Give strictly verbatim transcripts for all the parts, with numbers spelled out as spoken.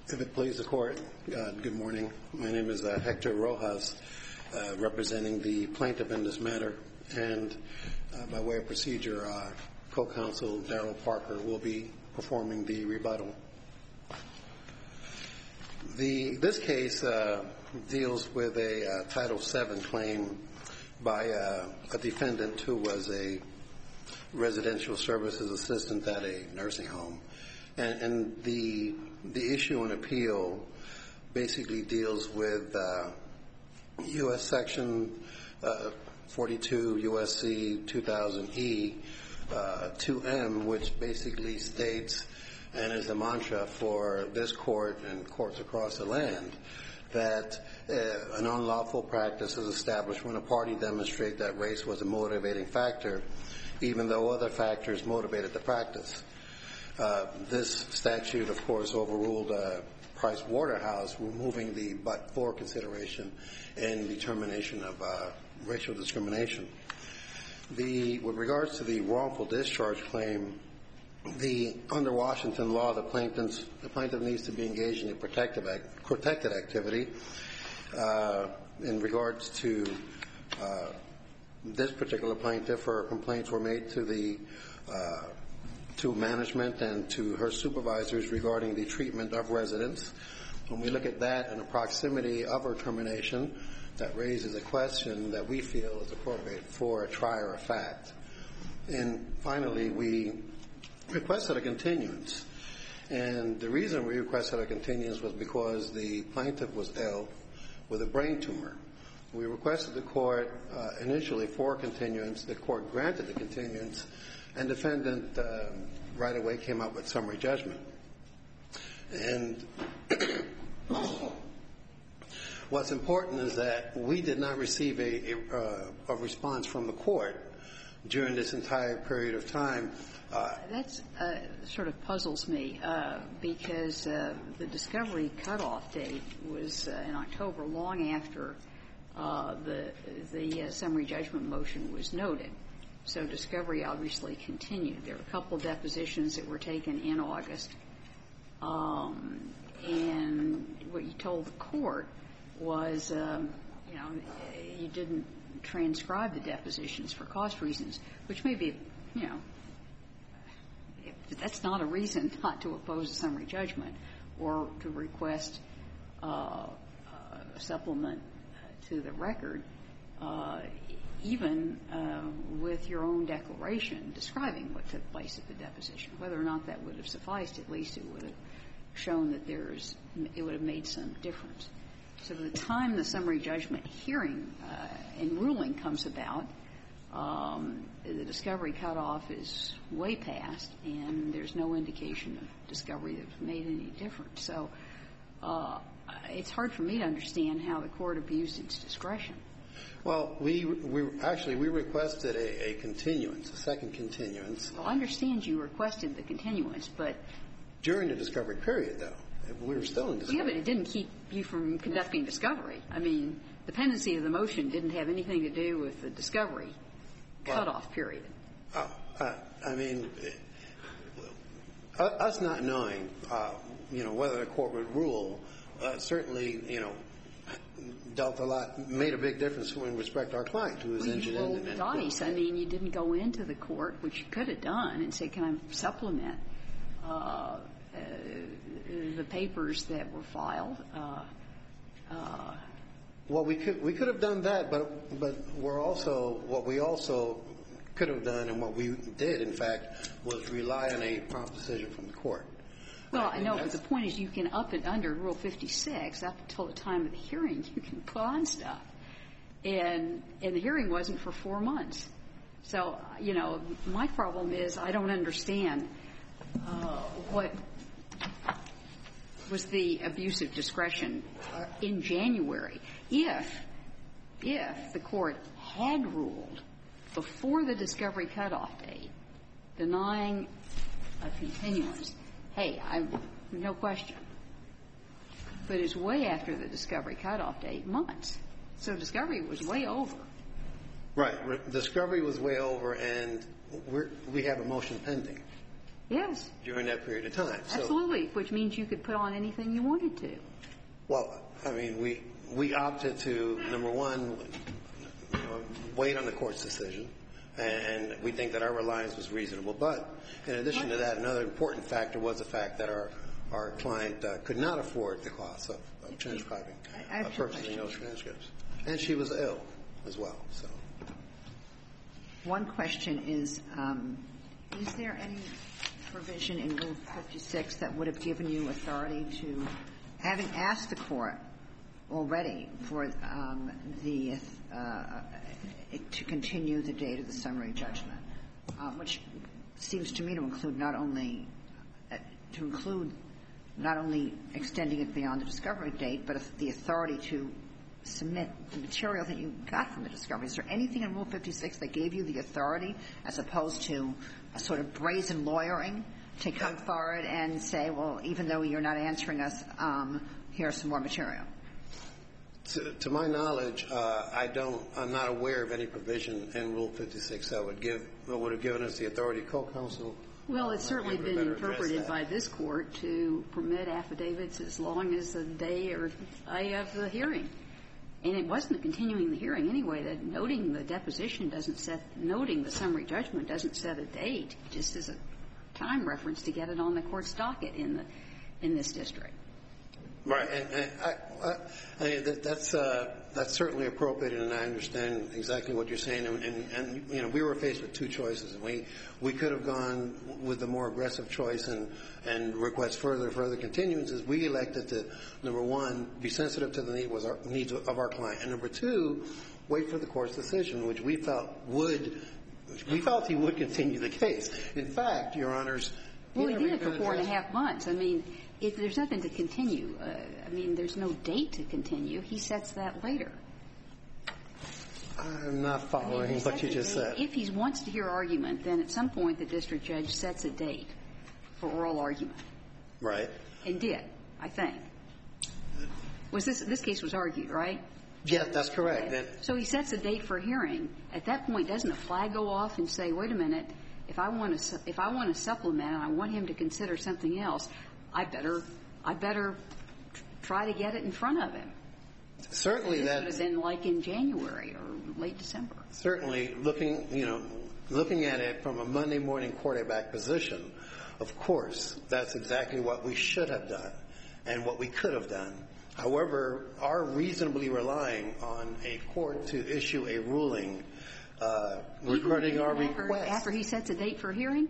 If it please the Court, uh, good morning. My name is uh, Hector Rojas, uh, representing the plaintiff in this matter. And uh, by way of procedure, uh, co-counsel Darrell Parker will be performing the rebuttal. The, this case uh, deals with a uh, Title seven claim by uh, a defendant who was a residential services assistant at a nursing home. And, and the the issue and appeal basically deals with uh, U S Section uh, forty-two U S C two thousand E uh, two M, which basically states, and is a mantra for this court and courts across the land, that uh, an unlawful practice is established when a party demonstrates that race was a motivating factor, even though other factors motivated the practice. Uh, this statute, of course, overruled uh, Price Waterhouse, removing the but-for consideration in determination of uh, racial discrimination. The, with regards to the wrongful discharge claim, the under Washington law, the plaintiff, the plaintiff needs to be engaged in a protective act, protected activity. Uh, in regards to uh, this particular plaintiff, her complaints were made to the uh, to management and to her supervisors regarding the treatment of residents. When we look at that and the proximity of her termination, that raises a question that we feel is appropriate for a trier of fact. And finally, we requested a continuance. And the reason we requested a continuance was because the plaintiff was ill with a brain tumor. We requested the court uh, initially for a continuance. The court granted the continuance, and defendant uh, right away came up with summary judgment. And what's important is that we did not receive a, a, uh, a response from the court during this entire period of time. Uh, That's uh, sort of puzzles me uh, because uh, the discovery cutoff date was uh, in October, long after uh, the the uh, summary judgment motion was noted. So discovery obviously continued. There were a couple depositions that were taken in August, um, and what you told the court was, um, you know, you didn't transcribe the depositions for cost reasons, which may be, you know, that's not a reason not to oppose a summary judgment or to request uh, a supplement to the record, uh, even uh, with your own declaration describing what took place at the deposition. Whether or not that would have sufficed, at least it would have shown that there's, it would have made some difference. So by the time the summary judgment hearing uh, and ruling comes about, um, the discovery cutoff is way past, and there's no indication of discovery that made any difference. So uh, it's hard for me to understand how the court abused its discretion. Well, we, we actually we requested a, a continuance, a second continuance. Well, I understand you requested the continuance, but during the discovery period, though, we were still in discovery. Yeah, but it didn't keep you from conducting discovery. I mean, the pendency of the motion didn't have anything to do with the discovery cutoff well, period. Uh, uh, I mean, uh, us not knowing, uh, you know, whether the court would rule, uh, certainly, you know, dealt a lot, made a big difference in respect to our client who was well, injured. You rolled in the dice. I mean, you didn't go into the court, which you could have done, and say, can I supplement uh, uh, the papers that were filed? Uh, uh, well, we could we could have done that, but but we're also what we also could have done, and what we did, in fact, was rely on a prompt decision from the court. Well, I know, but the point is you can up it under Rule fifty-six up until the time of the hearing. You can put on stuff. And, and the hearing wasn't for four months. So, you know, my problem is I don't understand uh, what was the abuse of discretion in January. If, if the court had ruled before the discovery cutoff date denying a continuance, hey, I no question. But it's way after the discovery cutoff date, months. So discovery was way over. Right. Discovery was way over, and we're, we have a motion pending. Yes. During that period of time. So, absolutely, which means you could put on anything you wanted to. Well, I mean, we we opted to, number one, you know, wait on the court's decision, and we think that our reliance was reasonable. But in addition to that, another important factor was the fact that our our client uh, could not afford the cost of, of transcribing, uh, purchasing those transcripts. And she was ill as well. So, one question is, um, is there any provision in Rule fifty-six that would have given you authority to, having asked the court already for um, the uh, to continue the date of the summary judgment, uh, which seems to me to include not only uh, to include not only extending it beyond the discovery date, but the authority to submit the material that you got from the discovery. Is there anything in Rule fifty-six that gave you the authority, as opposed to a sort of brazen lawyering, to come forward and say, well, even though you're not answering us, um, here's some more material? To, to my knowledge, uh, I don't, I'm not aware of any provision in Rule fifty-six that would give, that would have given us the authority. Co-counsel. Well, it's certainly been interpreted by this court to permit affidavits as long as the day or day of the hearing. And it wasn't continuing the hearing anyway. That noting the deposition doesn't set, noting the summary judgment doesn't set a date. It just is a time reference to get it on the court's docket in the, in this district. Right, and, and I, I, I mean, that, that's uh, that's certainly appropriate, and I understand exactly what you're saying. And, and, and you know, we were faced with two choices, and we we could have gone with the more aggressive choice and and request further further continuances. We elected to, number one, be sensitive to the need was our, needs of our client, and number two, wait for the court's decision, which we felt would we felt he would continue the case. In fact, Your Honors, he well, he did it for four and a addressed, half months. I mean. If there's nothing to continue, uh, I mean, there's no date to continue. He sets that later. I'm not following I mean, what you just date. said. If he wants to hear argument, then at some point the district judge sets a date for oral argument. Right. And did, I think. Was this this case was argued, right? Yeah, that's correct. Okay. So he sets a date for hearing. At that point, doesn't a flag go off and say, "Wait a minute, if I want to if I want to supplement and I want him to consider something else, I better I better try to get it in front of him." Certainly this that would have been like in January or late December. Certainly, looking you know, looking at it from a Monday morning quarterback position, of course, that's exactly what we should have done and what we could have done. However, are reasonably relying on a court to issue a ruling uh, regarding our after, request. After he sets a date for hearing?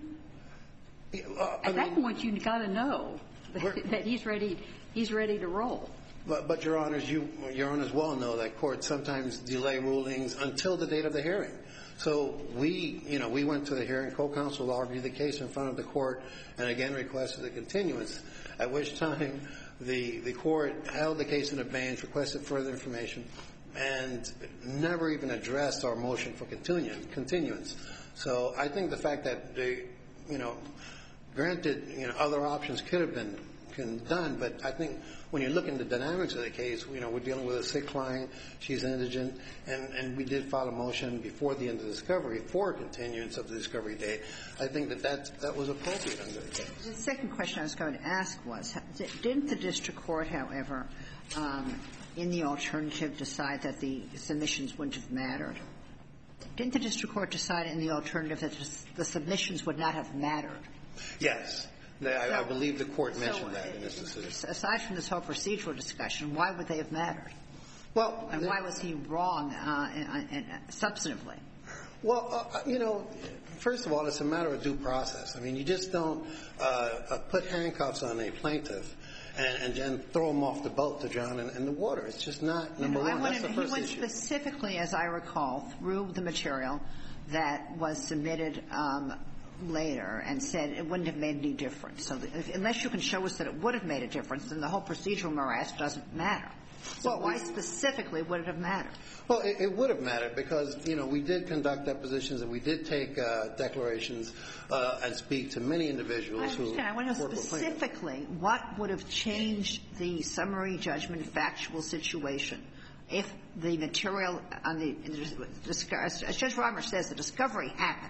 Uh, At I that mean, point, you've got to know that, that he's ready. He's ready to roll. But, but Your Honors, you, Your Honors well know that courts sometimes delay rulings until the date of the hearing. So we, you know, we went to the hearing. Co-counsel argued the case in front of the court, and again requested a continuance. At which time, the the court held the case in abeyance, requested further information, and never even addressed our motion for continuance. So I think the fact that they, you know, granted, you know, other options could have been can done, but I think when you look at the dynamics of the case, you know, we're dealing with a sick client, she's indigent, and, and we did file a motion before the end of the discovery for continuance of the discovery date. I think that that, that was appropriate under the case. The second question I was going to ask was, didn't the district court, however, um, in the alternative decide that the submissions wouldn't have mattered? Didn't the district court decide in the alternative that the submissions would not have mattered? Yes. I, I believe the court mentioned so, that in its decision. Aside from this whole procedural discussion, why would they have mattered? Well, and why was he wrong uh, in, in, in, substantively? Well, uh, you know, first of all, it's a matter of due process. I mean, you just don't uh, uh, put handcuffs on a plaintiff and, and then throw him off the boat to drown in, in the water. It's just not, number no, no, one, wanted, that's the first issue. He went issue. specifically, as I recall, through the material that was submitted um, later and said it wouldn't have made any difference. So if, unless you can show us that it would have made a difference, then the whole procedural morass doesn't matter. So well, why specifically would it have mattered? Well, it, it would have mattered because, you know, we did conduct depositions and we did take uh, declarations uh, and speak to many individuals I understand. who I want to know work with plaintiffs. specifically what would have changed the summary judgment factual situation if the material on the, as Judge Romer says, the discovery happened.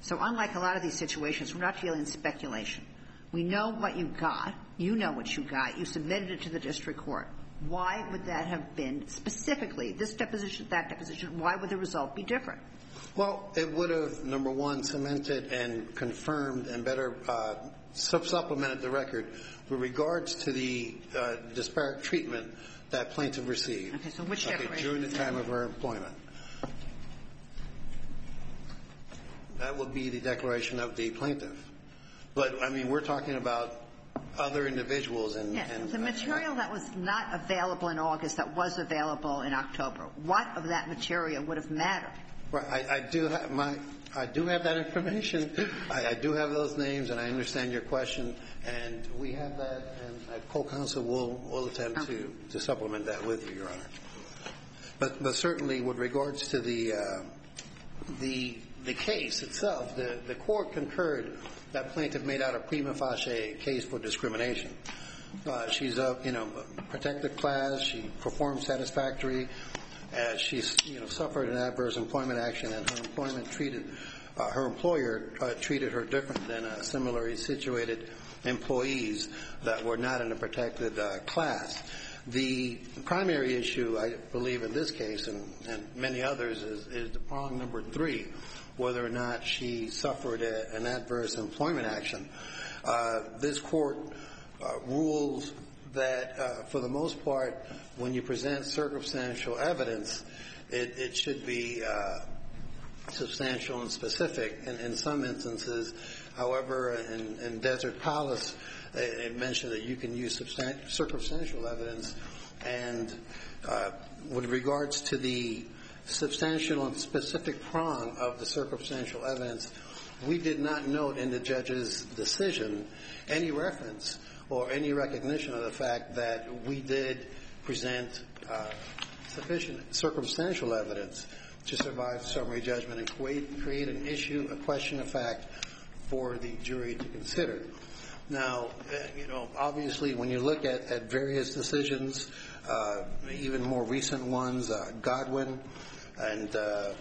So unlike a lot of these situations, we're not dealing in speculation. We know what you got. You know what you got. You submitted it to the district court. Why would that have been specifically, this deposition, that deposition, why would the result be different? Well, it would have, number one, cemented and confirmed and better uh, supplemented the record with regards to the uh, disparate treatment that plaintiff received. Okay, so which okay, declaration? During the time of her employment. That would be the declaration of the plaintiff. But, I mean, we're talking about other individuals and... Yes, and the material that was not available in August that was available in October, what of that material would have mattered? Right. I, I do have my... I do have that information. I, I do have those names, and I understand your question. And we have that, and uh, co-counsel will, will attempt okay. to, to supplement that with you, Your Honor. But, but certainly, with regards to the... Uh, the the case itself, the, the court concurred that plaintiff made out a prima facie case for discrimination. Uh, she's a, you know, protected class. She performed satisfactory. Uh, she's, you know, suffered an adverse employment action, and her employment treated, uh, her employer uh, treated her different than uh, similarly situated employees that were not in a protected uh, class. The primary issue, I believe, in this case and, and many others is, is the prong number three, whether or not she suffered a, an adverse employment action. Uh, this court uh, rules that, uh, for the most part, when you present circumstantial evidence, it, it should be uh, substantial and specific. And in some instances, however, in, in Desert Palace, it mentioned that you can use substan- circumstantial evidence. And uh, with regards to the substantial and specific prong of the circumstantial evidence, we did not note in the judge's decision any reference or any recognition of the fact that we did present uh, sufficient circumstantial evidence to survive summary judgment and create, create an issue, a question of fact for the jury to consider. Now, you know, obviously, when you look at, at various decisions, uh, even more recent ones, uh, Godwin and uh,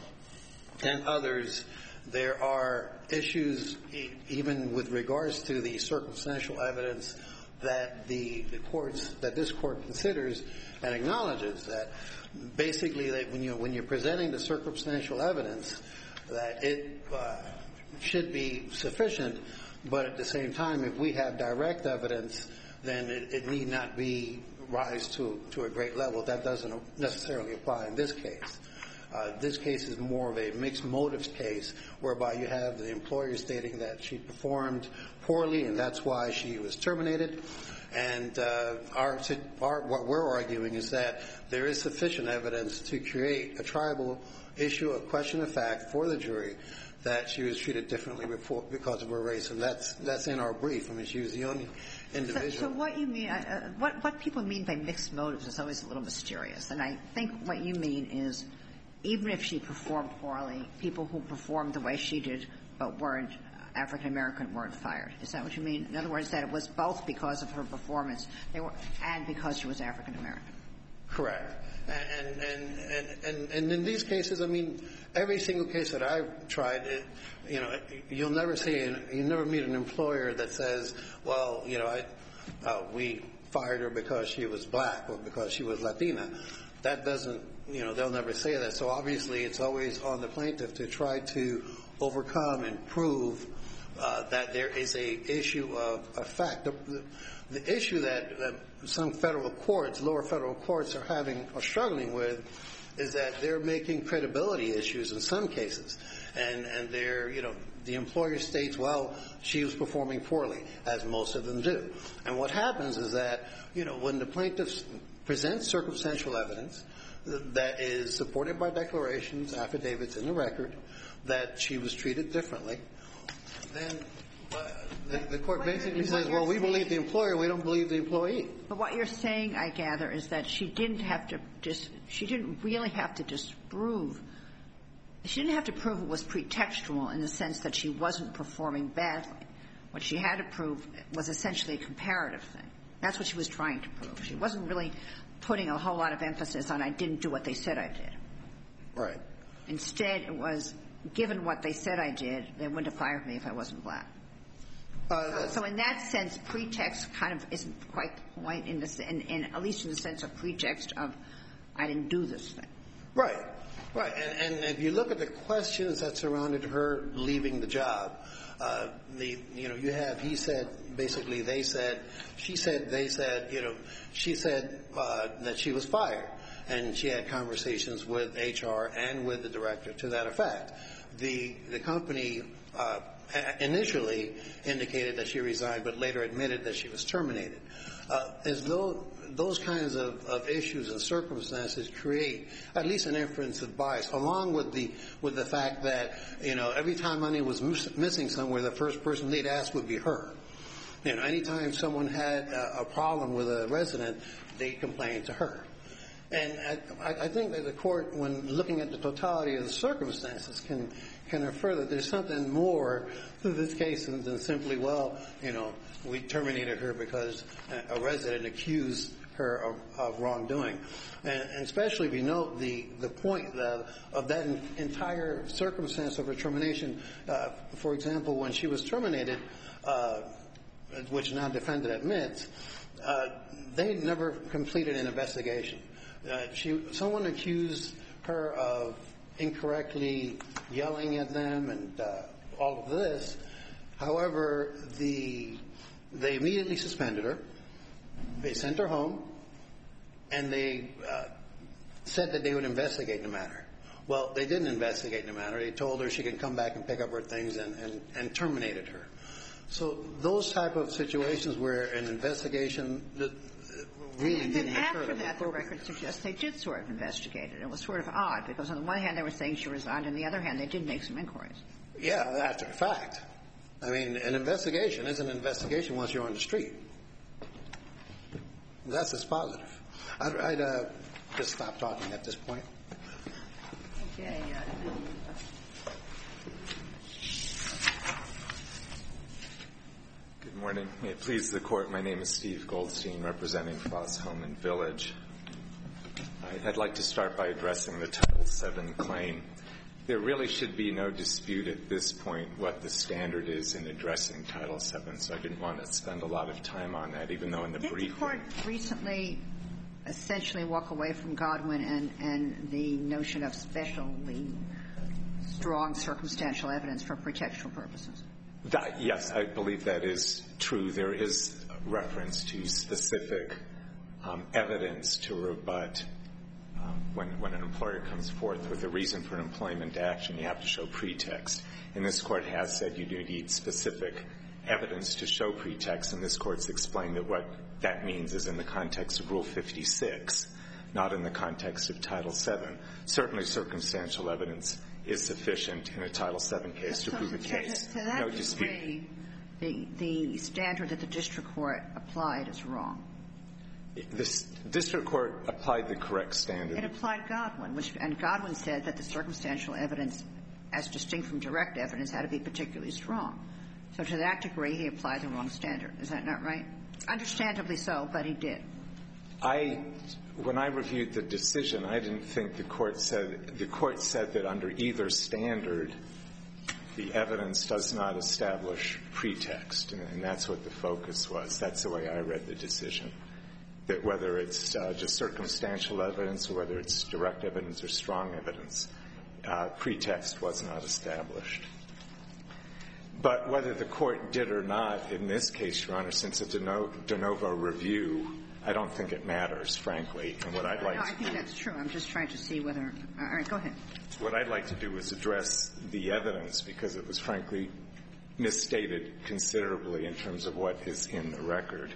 and others, there are issues e- even with regards to the circumstantial evidence that the, the courts that this court considers and acknowledges that basically that when you when you're presenting the circumstantial evidence that it uh, should be sufficient. But at the same time, if we have direct evidence, then it, it need not be rise to, to a great level. That doesn't necessarily apply in this case. Uh, this case is more of a mixed motives case, whereby you have the employer stating that she performed poorly and that's why she was terminated. And uh, our, our, what we're arguing is that there is sufficient evidence to create a tribal issue, a question of fact for the jury, that she was treated differently before, because of her race, and that's that's in our brief. I mean, she was the only individual. So, so what you mean, uh, what what people mean by mixed motives is always a little mysterious, and I think what you mean is, even if she performed poorly, people who performed the way she did but weren't African American weren't fired. Is that what you mean? In other words, that it was both because of her performance, they were, and because she was African American. Correct. And, and, and, and, and in these cases, I mean, every single case that I've tried, it, you know, you'll never see, you never meet an employer that says, well, you know, I, uh, we fired her because she was black or because she was Latina. That doesn't, you know, they'll never say that. So obviously it's always on the plaintiff to try to overcome and prove uh, that there is a issue of, of fact. The, the, the issue that, that some federal courts, lower federal courts are having, are struggling with, is that they're making credibility issues in some cases. And, and they're, you know, the employer states, well, she was performing poorly, as most of them do. And what happens is that, you know, when the plaintiffs present circumstantial evidence that is supported by declarations, affidavits in the record, that she was treated differently, then uh, the, the court basically says, well, we believe the employer, we don't believe the employee. But what you're saying, I gather, is that she didn't have to just, she didn't really have to disprove, she didn't have to prove it was pretextual in the sense that she wasn't performing badly. What she had to prove was essentially a comparative thing. That's what she was trying to prove. She wasn't really putting a whole lot of emphasis on I didn't do what they said I did. Right. Instead, it was given what they said I did, they wouldn't have fired me if I wasn't black. Uh, so, so in that sense, pretext kind of isn't quite the point, in the, in, in, at least in the sense of pretext of I didn't do this thing. Right. Right. And, and if you look at the questions that surrounded her leaving the job, uh, the, you know, you have, he said, basically they said, she said, they said, you know, she said uh, that she was fired. And she had conversations with H R and with the director to that effect. The, the company uh, initially indicated that she resigned, but later admitted that she was terminated. Uh, as though those kinds of, of issues and circumstances create at least an inference of bias, along with the with the fact that, you know, every time money was mis- missing somewhere, the first person they'd ask would be her. You know, anytime someone had a, a problem with a resident, they complained to her. And I, I think that the court, when looking at the totality of the circumstances, can can infer that there's something more to this case than, than simply, well, you know, we terminated her because a resident accused her of, of wrongdoing. And, and especially if you note the, the point the, of that entire circumstance of her termination. Uh, for example, when she was terminated, uh, which now defendant admits, uh, they never completed an investigation. Uh, she, someone accused her of incorrectly yelling at them and uh, all of this. However, the they immediately suspended her. They sent her home, and they uh, said that they would investigate the matter. Well, they didn't investigate the matter. They told her she could come back and pick up her things and, and, and terminated her. So those type of situations where an investigation that really and didn't then occur. After that, the record suggests they did sort of investigate it. It was sort of odd because on the one hand they were saying she resigned, on the other hand they did make some inquiries. Yeah, that's a fact. I mean, an investigation is an investigation once you're on the street. That's just positive. I'd, I'd uh, just stop talking at this point. Okay. Uh, Good morning. May it please the Court, my name is Steve Goldstein, representing Foss Home and Village. I'd like to start by addressing the Title seven claim. There really should be no dispute at this point what the standard is in addressing Title seven, so I didn't want to spend a lot of time on that, even though in the Did briefing... Did the Court recently essentially walk away from Godwin and, and the notion of specially strong circumstantial evidence for pretextual purposes? That, yes, I believe that is true. There is reference to specific um, evidence to rebut um, when, when an employer comes forth with a reason for an employment action, you have to show pretext. And this Court has said you do need specific evidence to show pretext, and this Court's explained that what that means is in the context of Rule fifty-six, not in the context of Title seven. Certainly circumstantial evidence is sufficient in a Title seven case to so prove a to, case. To, to that no degree, dispute. The, the standard that the district court applied is wrong. The district court applied the correct standard. It applied Godwin, which, and Godwin said that the circumstantial evidence, as distinct from direct evidence, had to be particularly strong. So to that degree, he applied the wrong standard. Is that not right? Understandably so, but he did. I, when I reviewed the decision, I didn't think the court said, the court said that under either standard, the evidence does not establish pretext, and, and that's what the focus was. That's the way I read the decision, that whether it's uh, just circumstantial evidence or whether it's direct evidence or strong evidence, uh, pretext was not established. But whether the court did or not in this case, Your Honor, since it's a de novo review, I don't think it matters, frankly. And what I'd like no, to I think that's true. I'm just trying to see whether – all right, go ahead. What I'd like to do is address the evidence because it was, frankly, misstated considerably in terms of what is in the record.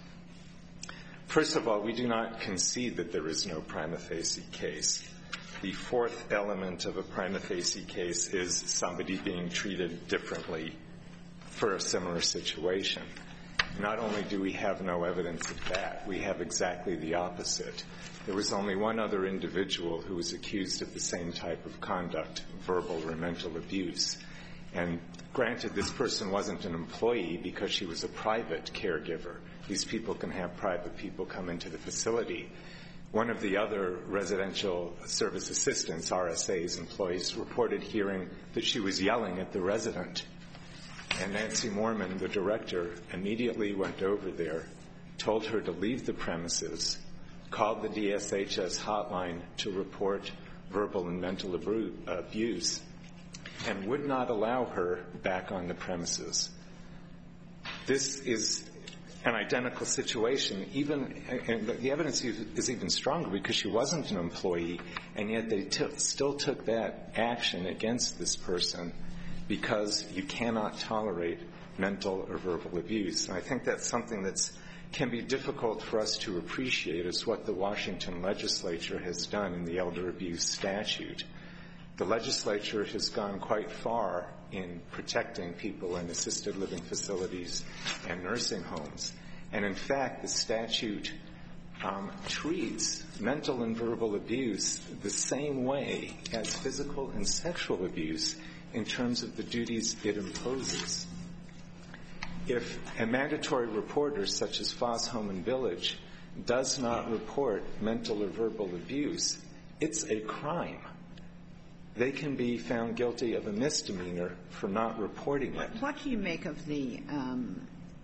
First of all, we do not concede that there is no prima facie case. The fourth element of a prima facie case is somebody being treated differently for a similar situation. Not only do we have no evidence of that, we have exactly the opposite. There was only one other individual who was accused of the same type of conduct, verbal or mental abuse. And granted, this person wasn't an employee because she was a private caregiver. These people can have private people come into the facility. One of the other residential service assistants, R S As, employees, reported hearing that she was yelling at the resident. And Nancy Mormon, the director, immediately went over there, told her to leave the premises, called the D S H S hotline to report verbal and mental abuse, and would not allow her back on the premises. This is an identical situation, even, and the evidence is even stronger because she wasn't an employee, and yet they t- still took that action against this person because you cannot tolerate mental or verbal abuse. And I think that's something that's can be difficult for us to appreciate, is what the Washington legislature has done in the elder abuse statute. The legislature has gone quite far in protecting people in assisted living facilities and nursing homes. And in fact, the statute um, treats mental and verbal abuse the same way as physical and sexual abuse in terms of the duties it imposes. If a mandatory reporter such as Foss Home and Village does not report mental or verbal abuse, it's a crime. They can be found guilty of a misdemeanor for not reporting it. What do you make of the um,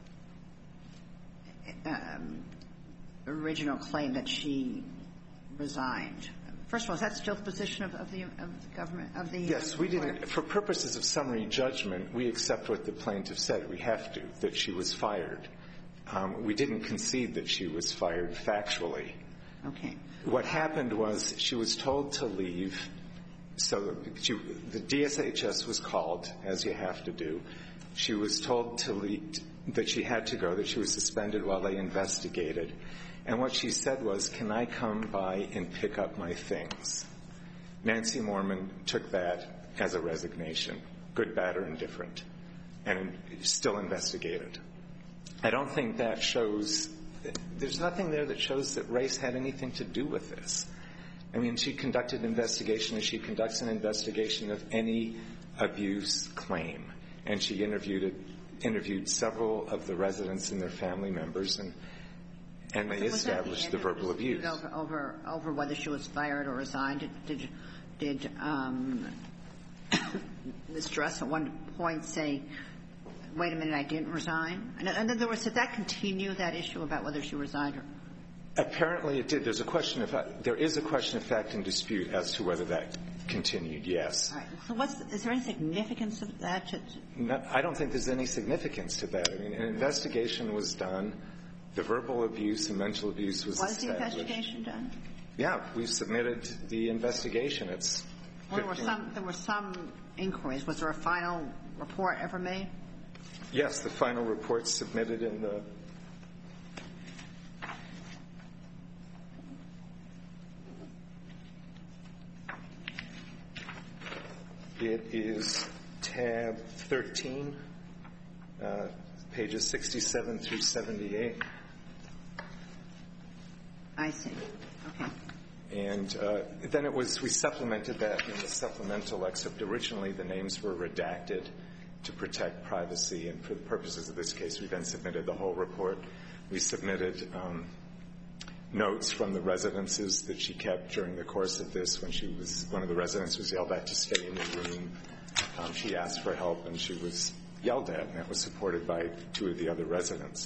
um, original claim that she resigned? First of all, is that still the position of, of, the, of the government? Of the yes, we didn't. For purposes of summary judgment, we accept what the plaintiff said. We have to, that she was fired. Um, we didn't concede that she was fired factually. Okay. What happened was she was told to leave. So she, the D S H S was called, as you have to do. She was told to leave, that she had to go, that she was suspended while they investigated. And what she said was, can I come by and pick up my things? Nancy Mormon took that as a resignation, good, bad, or indifferent, and still investigated. I don't think that shows, there's nothing there that shows that race had anything to do with this. I mean, she conducted an investigation as she conducts an investigation of any abuse claim. And she interviewed, interviewed several of the residents and their family members, and and they established the verbal abuse. Over, over, over whether she was fired or resigned, did, did, did um, Miz Dress at one point say, wait a minute, I didn't resign? And in other words, did that continue, that issue about whether she resigned or? Apparently it did. There's a question of, there is a question of fact and dispute as to whether that continued, yes. All right. So what's, is there any significance of that? To, to no, I don't think there's any significance to that. I mean, an investigation was done. The verbal abuse and mental abuse was established. Was the investigation done? Yeah, we submitted the investigation. It's well, there were some, there were some inquiries. Was there a final report ever made? Yes, the final report submitted in the It is tab thirteen, uh, pages sixty-seven through seventy-eight. I see. Okay. And uh, then it was, we supplemented that in the supplemental excerpt. Originally, the names were redacted to protect privacy, and for the purposes of this case, we then submitted the whole report. We submitted um, notes from the residences that she kept during the course of this. When she was, one of the residents was yelled at to stay in the room. Um, she asked for help, and she was yelled at, and that was supported by two of the other residents.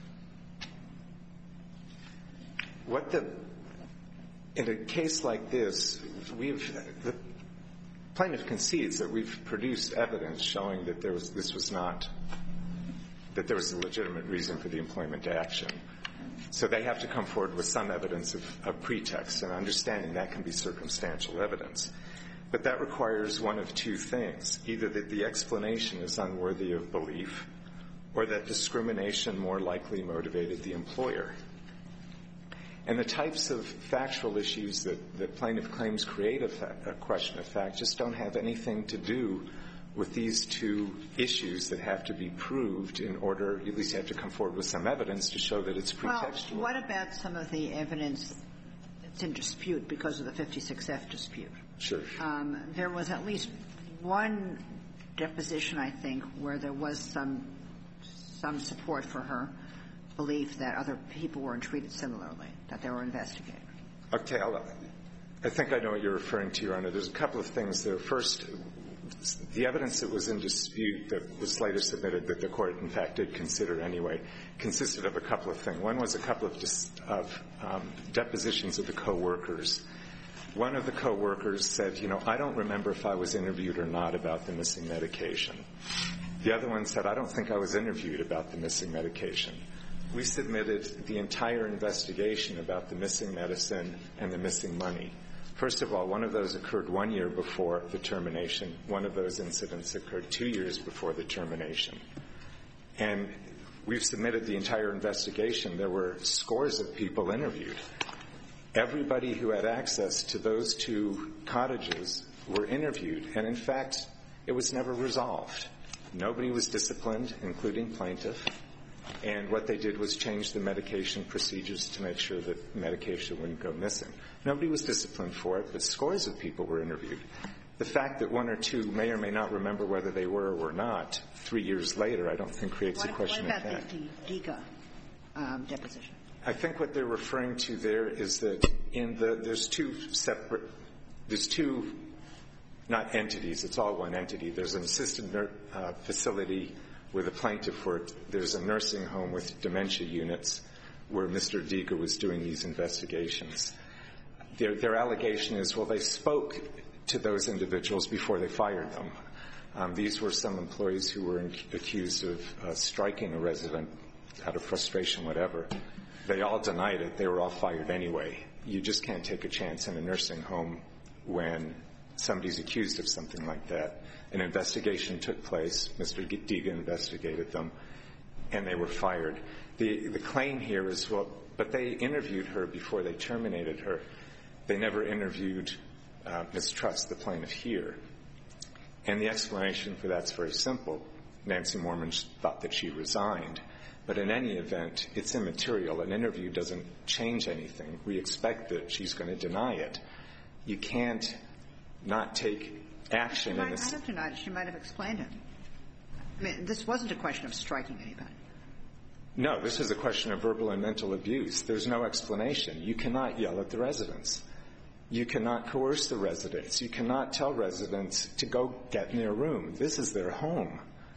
What the, in a case like this, we've, the plaintiff concedes that we've produced evidence showing that there was, this was not, that there was a legitimate reason for the employment action. So they have to come forward with some evidence of, of pretext, and understanding that can be circumstantial evidence. But that requires one of two things, either that the explanation is unworthy of belief, or that discrimination more likely motivated the employer. And the types of factual issues that, that plaintiff claims create a, fa- a question of fact just don't have anything to do with these two issues that have to be proved in order, at least you have to come forward with some evidence to show that it's pretextual. Well, what about some of the evidence that's in dispute because of the fifty-six F dispute? Sure. Um, there was at least one deposition, I think, where there was some some support for her belief that other people weren't treated similarly, that they were investigated. Okay, I'll, I think I know what you're referring to, Your Honor. There's a couple of things there. First, the evidence that was in dispute that was later submitted that the court, in fact, did consider anyway, consisted of a couple of things. One was a couple of, dis, of um, depositions of the co-workers. One of the co-workers said, you know, I don't remember if I was interviewed or not about the missing medication. The other one said, I don't think I was interviewed about the missing medication. We submitted the entire investigation about the missing medicine and the missing money. First of all, one of those occurred one year before the termination. One of those incidents occurred two years before the termination. And we've submitted the entire investigation. There were scores of people interviewed. Everybody who had access to those two cottages were interviewed. And, in fact, it was never resolved. Nobody was disciplined, including plaintiff. And what they did was change the medication procedures to make sure that medication wouldn't go missing. Nobody was disciplined for it, but scores of people were interviewed. The fact that one or two may or may not remember whether they were or were not three years later, I don't think creates what, a question what of fact. What about the DICA um, deposition? I think what they're referring to there is that in the there's two separate there's two not entities. It's all one entity. There's an assisted ner- uh, facility where the plaintiff worked. There's a nursing home with dementia units where Mister Diga was doing these investigations. Their, their allegation is, well, they spoke to those individuals before they fired them. Um, these were some employees who were in, accused of uh, striking a resident out of frustration, whatever. They all denied it. They were all fired anyway. You just can't take a chance in a nursing home when somebody's accused of something like that. An investigation took place. Mister Diga investigated them, and they were fired. The, the claim here is, well, but they interviewed her before they terminated her. They never interviewed uh, Miz Truss, the plaintiff here. And the explanation for that's very simple. Nancy Mormon thought that she resigned. But in any event, it's immaterial. An interview doesn't change anything. We expect that she's going to deny it. You can't not take action. She might in this. not have denied it. She might have explained it. I mean, this wasn't a question of striking anybody. No, this is a question of verbal and mental abuse. There's no explanation. You cannot yell at the residents. You cannot coerce the residents. You cannot tell residents to go get in their room. This is their home.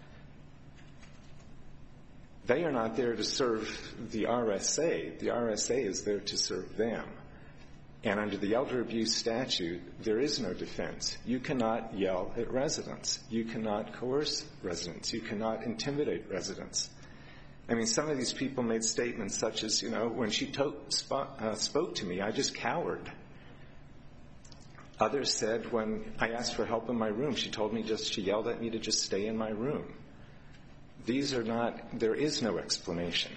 They are not there to serve the R S A. The R S A is there to serve them. And under the elder abuse statute, there is no defense. You cannot yell at residents. You cannot coerce residents. You cannot intimidate residents. I mean, some of these people made statements such as, you know, when she to- sp- uh, spoke to me, I just cowered. Others said when I asked for help in my room, she told me just, she yelled at me to just stay in my room. These are not, there is no explanation.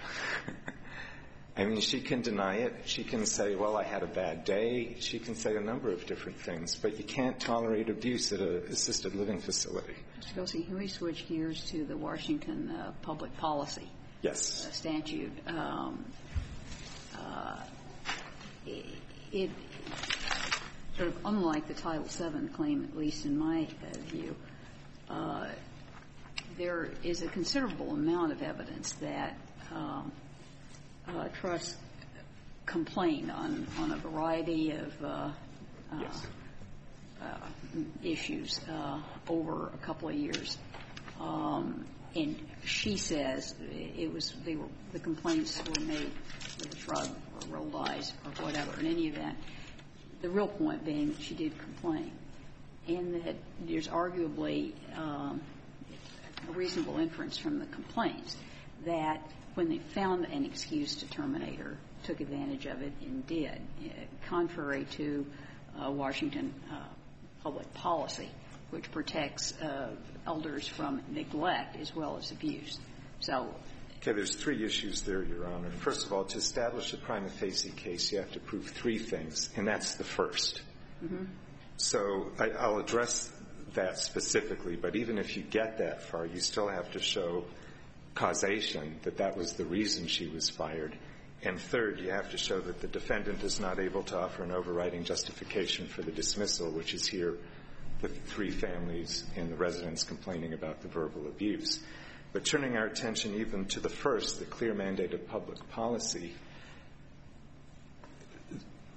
I mean, she can deny it. She can say, well, I had a bad day. She can say a number of different things, but you can't tolerate abuse at an assisted living facility. Mister Gosey, can we switch gears to the Washington uh, public policy Yes. uh, statute? Um, uh, it, it sort of unlike the Title seven claim, at least in my uh, view, uh, there is a considerable amount of evidence that um, uh, Truss complained on, on a variety of uh, uh, Yes. uh, issues uh, over a couple of years. Um, and she says it was they were the complaints were made with a shrug or rolled eyes or whatever. In any event, the real point being that she did complain, and that there's arguably um, a reasonable inference from the complaints that when they found an excuse to terminate her, took advantage of it and did, contrary to uh, Washington uh, public policy, which protects uh, elders from neglect as well as abuse. So, okay, there's three issues there, Your Honor. First of all, to establish a prima facie case, you have to prove three things, and that's the first. Mm-hmm. So I, I'll address that specifically, but even if you get that far, you still have to show causation, that that was the reason she was fired. And third, you have to show that the defendant is not able to offer an overriding justification for the dismissal, which is here the three families and the residents complaining about the verbal abuse. But turning our attention even to the first, the clear mandate of public policy,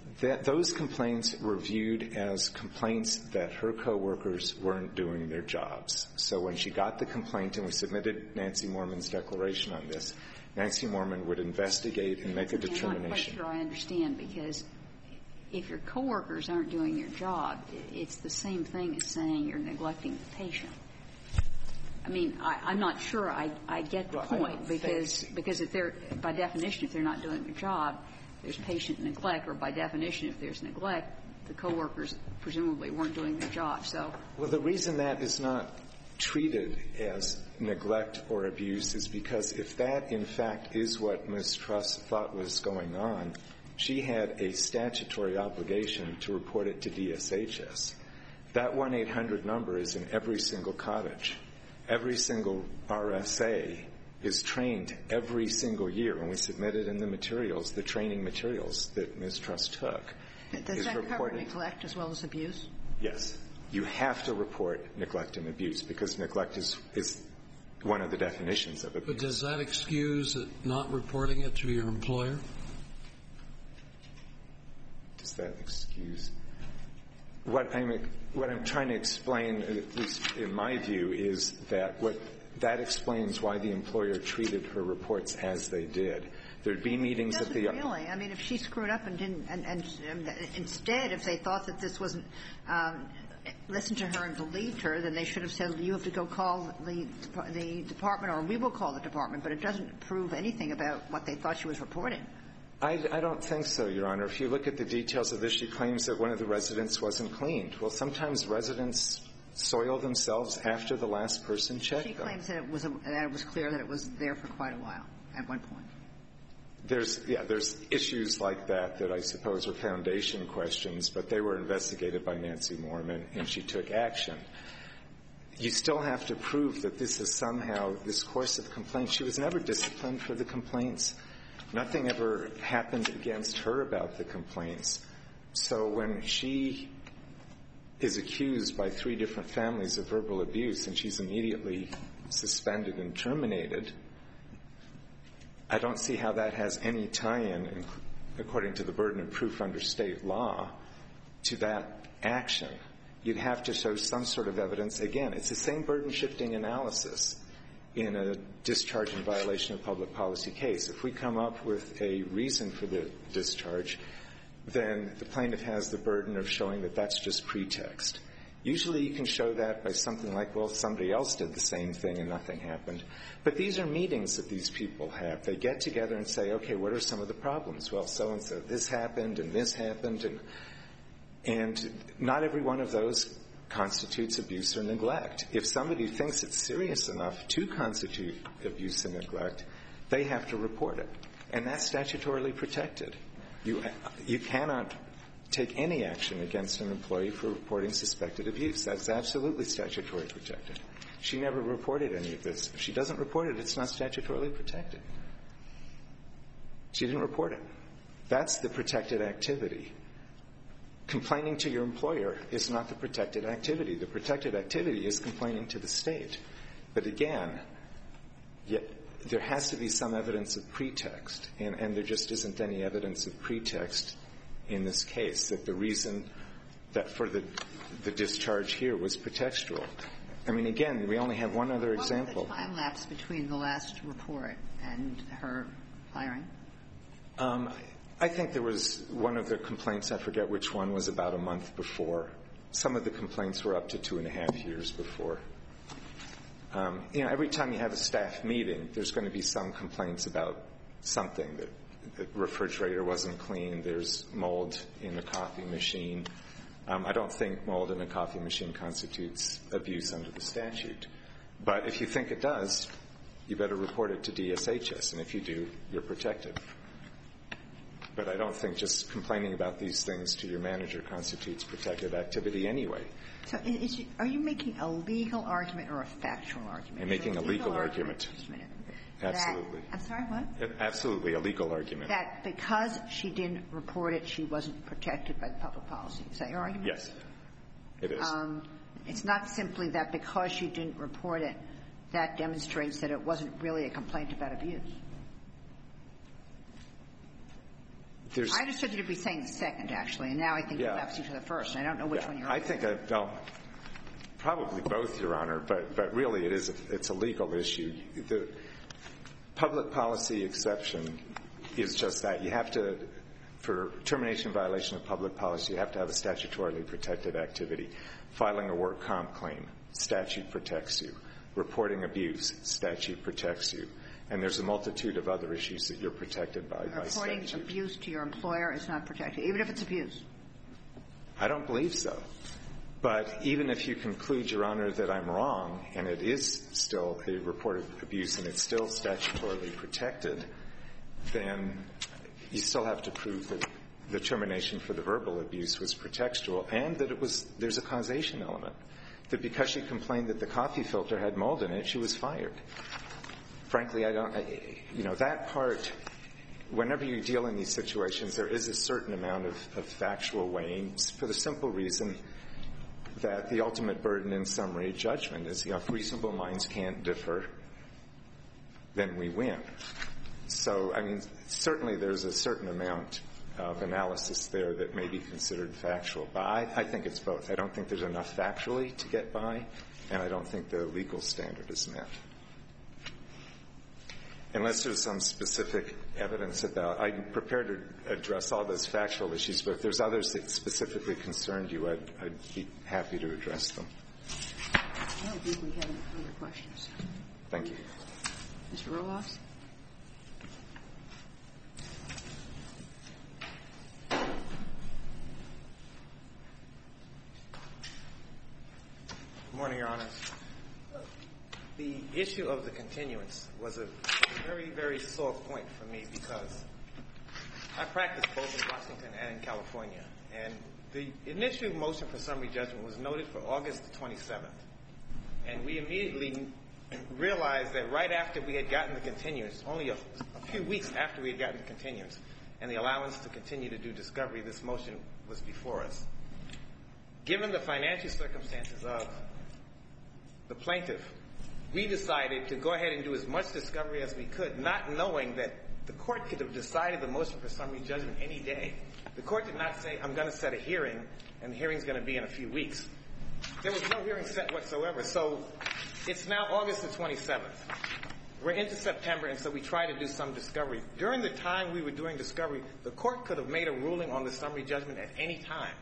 that those complaints were viewed as complaints that her coworkers weren't doing their jobs. So when she got the complaint and we submitted Nancy Moorman's declaration on this, Nancy Moorman would investigate and make a determination. I'm not quite sure I understand, because if your coworkers aren't doing your job, it's the same thing as saying you're neglecting the patient. I mean, I, I'm not sure I, I get the well, point, because because if they're, by definition, if they're not doing their job, there's patient neglect, or by definition, if there's neglect, the coworkers presumably weren't doing their job. So, well, the reason that is not treated as neglect or abuse is because if that, in fact, is what Miz Truss thought was going on, she had a statutory obligation to report it to D S H S. That one eight hundred number is in every single cottage. Every single R S A is trained every single year. When we submitted in the materials, the training materials that Miz Truss took. Does that cover neglect as well as abuse? Yes. You have to report neglect and abuse because neglect is, is one of the definitions of abuse. But does that excuse not reporting it to your employer? Does that excuse? What I'm, what I'm trying to explain, at least in my view, is that what that explains why the employer treated her reports as they did. There'd be meetings at the... Really. I mean, if she screwed up and didn't, and, and um, instead, if they thought that this wasn't, um, listened to her and believed her, then they should have said, you have to go call the, the department, or we will call the department. But it doesn't prove anything about what they thought she was reporting. I, I don't think so, Your Honor. If you look at the details of this, she claims that one of the residents wasn't cleaned. Well, sometimes residents soil themselves after the last person checked She them. claims that it was a, that it was clear that it was there for quite a while at one point. There's, yeah, there's issues like that that I suppose are foundation questions, but they were investigated by Nancy Moorman, and she took action. You still have to prove that this is somehow, this course of complaints, she was never disciplined for the complaints. Nothing ever happened against her about the complaints. So when she is accused by three different families of verbal abuse and she's immediately suspended and terminated, I don't see how that has any tie-in, according to the burden of proof under state law, to that action. You'd have to show some sort of evidence. Again, it's the same burden-shifting analysis in a discharge in violation of public policy case. If we come up with a reason for the discharge, then the plaintiff has the burden of showing that that's just pretext. Usually you can show that by something like, well, somebody else did the same thing and nothing happened. But these are meetings that these people have. They get together and say, okay, what are some of the problems? Well, so-and-so, this happened and this happened. And, and not every one of those constitutes abuse or neglect. If somebody thinks it's serious enough to constitute abuse and neglect, they have to report it. And that's statutorily protected. You, you cannot take any action against an employee for reporting suspected abuse. That's absolutely statutorily protected. She never reported any of this. If she doesn't report it, it's not statutorily protected. She didn't report it. That's the protected activity. Complaining to your employer is not the protected activity. The protected activity is complaining to the state. But again, yet there has to be some evidence of pretext, and, and there just isn't any evidence of pretext in this case, that the reason that for the, the discharge here was pretextual. I mean, again, we only have one other example. What was the time lapse between the last report and her firing? Um, I think there was one of the complaints, I forget which one, was about a month before. Some of the complaints were up to two and a half years before. Um, you know, every time you have a staff meeting, there's going to be some complaints about something, that the refrigerator wasn't clean, there's mold in the coffee machine. Um, I don't think mold in a coffee machine constitutes abuse under the statute. But if you think it does, you better report it to D S H S, and if you do, you're protected. But I don't think just complaining about these things to your manager constitutes protected activity anyway. So is you, are you making a legal argument or a factual argument? I'm making a legal, legal argument. argument. Absolutely. That, I'm sorry, what? Absolutely, a legal argument. That because she didn't report it, she wasn't protected by the public policy. Is that your argument? Yes, it is. Um, it's not simply that because she didn't report it, that demonstrates that it wasn't really a complaint about abuse. there's... I understood you to be saying the second, actually, and now I think Yeah. you're lapsing to the first. I don't know which Yeah, one you're I think I, well, probably both, Your Honor, but, but really it is a, it's a legal issue. The public policy exception is just that. You have to, for termination violation of public policy, you have to have a statutorily protected activity. Filing a work comp claim, statute protects you. Reporting abuse, statute protects you. And there's a multitude of other issues that you're protected by, by statute. Reporting abuse to your employer is not protected, even if it's abuse. I don't believe so. But even if you conclude, Your Honor, that I'm wrong, and it is still a reported abuse and it's still statutorily protected, then you still have to prove that the termination for the verbal abuse was pretextual and that it was, there's a causation element. That because she complained that the coffee filter had mold in it, she was fired. Frankly, I don't, I, you know, that part, whenever you deal in these situations, there is a certain amount of, of factual weighing for the simple reason that the ultimate burden in summary judgment is, you know, if reasonable minds can't differ, then we win. So, I mean, certainly there's a certain amount of analysis there that may be considered factual. But I, I think it's both. I don't think there's enough factually to get by, and I don't think the legal standard is met. Unless there's some specific evidence about, I'm prepared to address all those factual issues, but if there's others that specifically concerned you, I'd, I'd be happy to address them. I don't think we have any further questions. Thank you. Mister Rojas? Good morning, Your Honors. The issue of the continuance was a very, very sore point for me because I practiced both in Washington and in California. And the initial motion for summary judgment was noted for August twenty-seventh. And we immediately realized that right after we had gotten the continuance, only a, a few weeks after we had gotten the continuance, and the allowance to continue to do discovery, this motion was before us. Given the financial circumstances of the plaintiff, we decided to go ahead and do as much discovery as we could, not knowing that the court could have decided the motion for summary judgment any day. The court did not say, I'm going to set a hearing, and the hearing's going to be in a few weeks. There was no hearing set whatsoever. So it's now August the twenty-seventh. We're into September, and so we try to do some discovery. During the time we were doing discovery, the court could have made a ruling on the summary judgment at any time.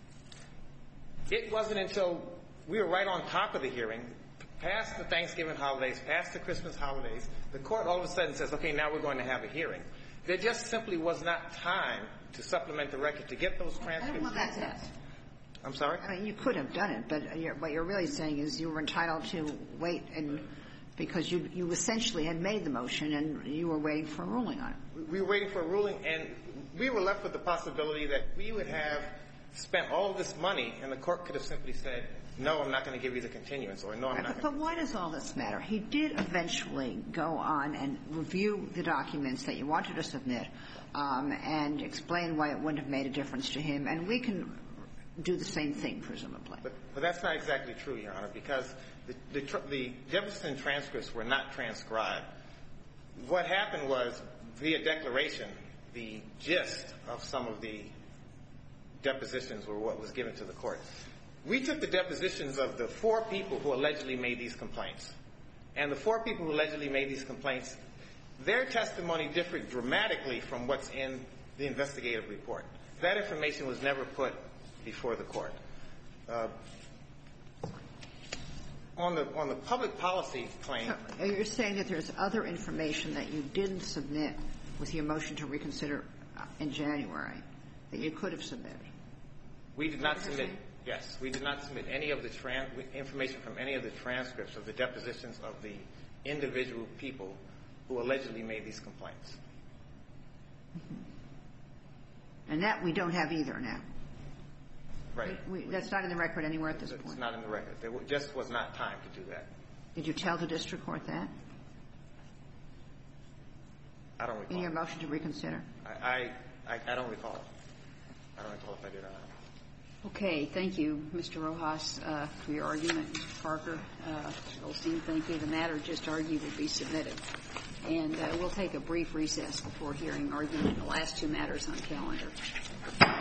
It wasn't until we were right on top of the hearing, past the Thanksgiving holidays, past the Christmas holidays, the court all of a sudden says, okay, now we're going to have a hearing. There just simply was not time to supplement the record, to get those transcripts. I don't want that test. I'm sorry? I mean, you could have done it, but you're, what you're really saying is you were entitled to wait and because you, you essentially had made the motion and you were waiting for a ruling on it. We were waiting for a ruling, and we were left with the possibility that we would have spent all of this money, and the court could have simply said, no, I'm not going to give you the continuance, or no, I'm not going to. But why does all this matter? He did eventually go on and review the documents that you wanted to submit um, and explain why it wouldn't have made a difference to him, and we can do the same thing, presumably. But, but that's not exactly true, Your Honor, because the, the, tr- the Jefferson transcripts were not transcribed. What happened was, via declaration, the gist of some of the depositions were what was given to the court. We took the depositions of the four people who allegedly made these complaints. And the four people who allegedly made these complaints, their testimony differed dramatically from what's in the investigative report. That information was never put before the court. Uh, on the on the public policy claim. So you're saying that there's other information that you didn't submit with your motion to reconsider in January that you could have submitted? We did not submit. Yes, we did not submit any of the tran- information from any of the transcripts of the depositions of the individual people who allegedly made these complaints. Mm-hmm. And that we don't have either now. Right. We, we, that's not in the record anywhere at this it's point. It's not in the record. There just was not time to do that. Did you tell the district court that? I don't recall. In your motion to reconsider? I, I, I don't recall. I don't recall if I did or not. Okay. Thank you, Mister Rojas, uh, for your argument. Mister Parker, uh, Mister Goldstein, thank you. The matter just argued will be submitted. And uh, we'll take a brief recess before hearing argument in the last two matters on calendar.